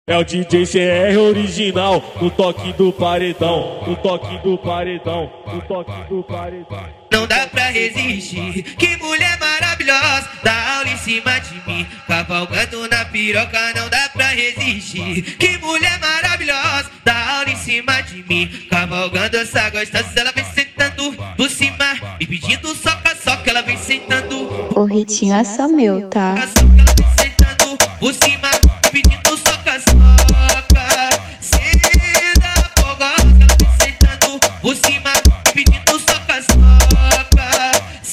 É o DJ CR original, no toque do paredão, no toque do paredão, no toque do paredão. Não dá pra resistir, que mulher maravilhosa, dá aula em cima de mim, cavalgando na piroca. Não dá pra resistir, que mulher maravilhosa, dá aula em cima de mim, cavalgando essa gostosa. Ela vem sentando por cima, me pedindo soca, soca. Ela vem sentando, O ritinho é só meu, tá? soca. Ela vem sentando por cima, me pedindo soca, soca. Senta fogosa. Ela vem sentando por cima, me pedindo soca, soca.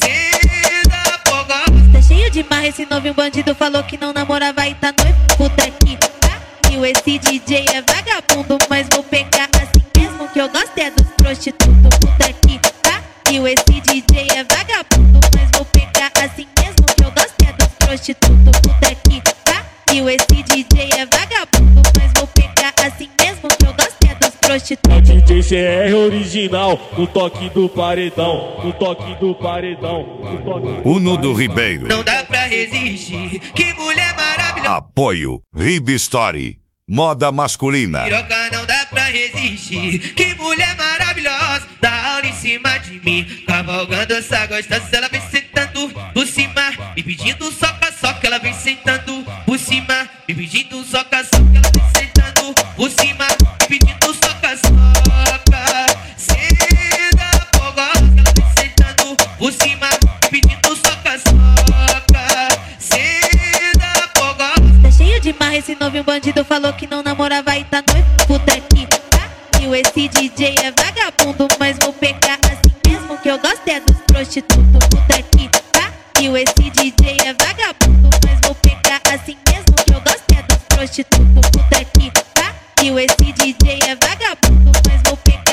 Senta fogosa. Tá cheio de marra, esse novinho bandido falou que não namorava e tá noivo. Puta que pariu, esse DJ é vagabundo, mas vou pegar assim mesmo, que eu gosto é dos prostitutos. Puta que pariu, esse DJ é vagabundo, mas vou pegar assim mesmo, que eu gosto é dos prostitutos. Puta que pariu, esse DJ é vagabundo, mas vou pegar assim mesmo, que eu gosto é dos É o prostitutos. DJ CR original, no toque do paredão, no toque do paredão, no toque do Uno do Ribeiro. Não dá pra resistir, que mulher maravilhosa. Apoio Rib Story. Moda masculina. Piroca, não dá pra resistir, que mulher maravilhosa, dá aula em cima de mim, cavalgando essa gostosa. Ela vem sentando por cima, me pedindo soca, soca. Ela vem sentando por cima, me pedindo soca, soca. Ela vem sentando por cima, me pedindo soca, soca. Senta fogosa. Ela vem sentando por cima, me pedindo soca, soca. Senta fogosa. Tá cheio de marra, esse novinho bandido falou que não namorava e tá noivo. Puta que pariu, esse DJ é vagabundo, mas vou pegar assim mesmo, que eu gosto é dos prostitutos. Puta que pariu, esse DJ é vagabundo, mas vou pegar assim mesmo, que eu gosto é dos prostitutos. Puta que pariu, esse DJ é vagabundo, mas vou pegar